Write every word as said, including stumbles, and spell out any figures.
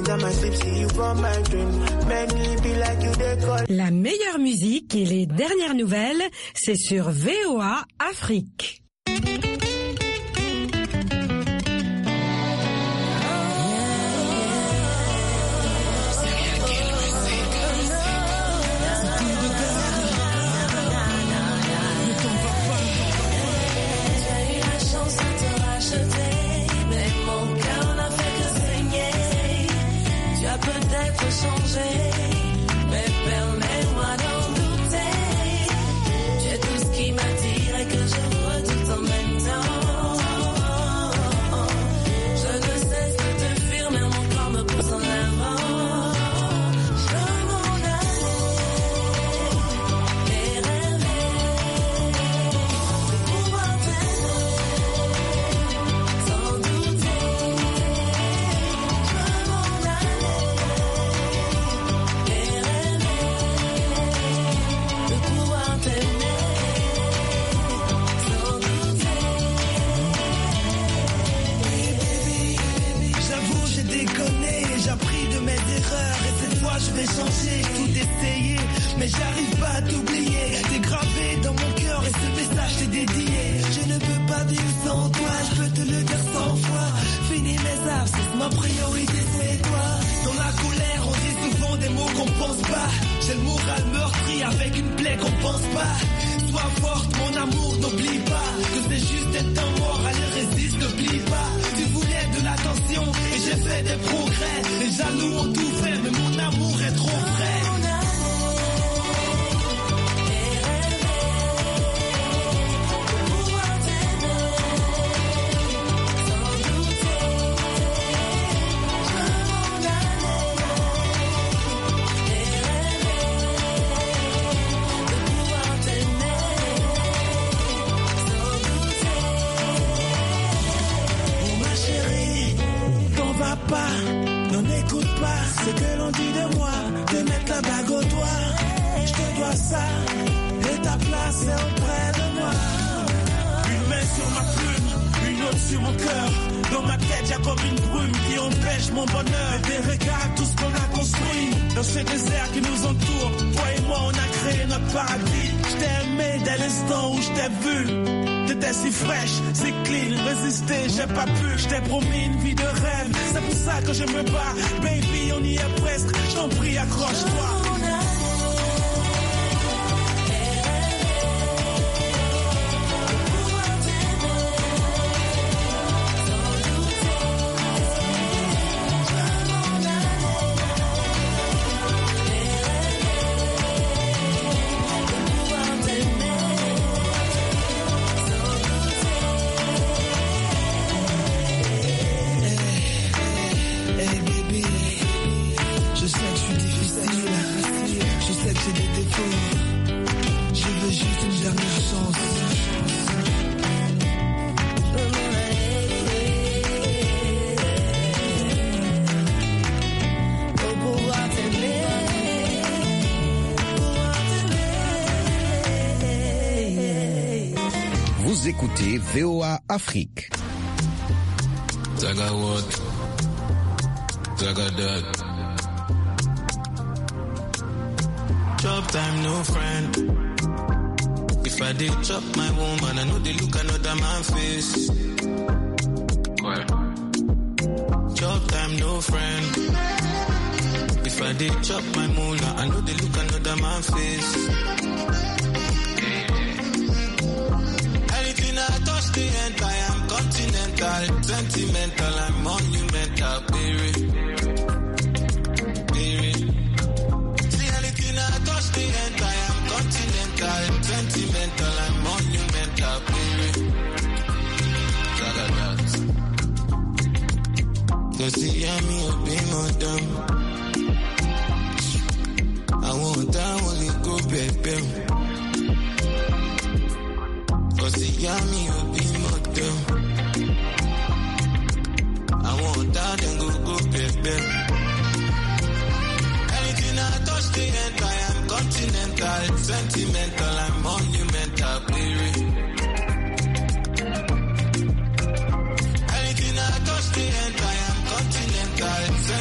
La meilleure musique et les dernières nouvelles, c'est sur V O A Afrique. Je vais changer, tout essayer, mais j'arrive pas à t'oublier. T'es gravé dans mon cœur et ce message t'est dédié. Je ne peux pas vivre sans toi, je peux te le dire cent fois. Fini mes absences, ma priorité c'est toi. Dans la colère, on dit souvent des mots qu'on pense pas. J'ai le moral meurtri avec une plaie qu'on pense pas. Sois forte, mon amour, n'oublie pas que c'est juste un temps mort, allez résiste, n'oublie pas. Tu voulais de l'attention et j'ai fait des progrès. Les jaloux ont tout fait, mais mon amour est trop vrai. N'en écoute pas ce que l'on dit de moi, de mettre la bague au doigt. Je te dois ça, et ta place est auprès de moi. Une main sur ma plume, une autre sur mon cœur. Dans ma tête, y'a comme une brume qui empêche mon bonheur. Et des regards, tout ce qu'on a construit dans ce désert qui nous entoure. Toi et moi, on a créé notre paradis. Je t'ai aimé dès l'instant où je t'ai vu. T'étais si fraîche, si clean, résister, j'ai pas pu. Je t'ai promis une vie de rêve, c'est pour ça que je me bats. Baby, on y est presque, je t'en prie, accroche-toi. Vous écoutez V O A Afrique. Zaga what? Zaga that. Chop time, no friend. If I did chop my woman, I know they look another man face. Why? Chop time, no friend. If I did chop my moolah, I know they look another man face. The end, I am continental, sentimental, I'm monumental, baby. Baby. See anything I touch the end, I am continental, sentimental, I'm monumental, baby. Cause see me up in my dumb. I want that only go baby. Cause see me up in my dumb. I want that and go go baby. Anything I touch the end, I am continental, sentimental,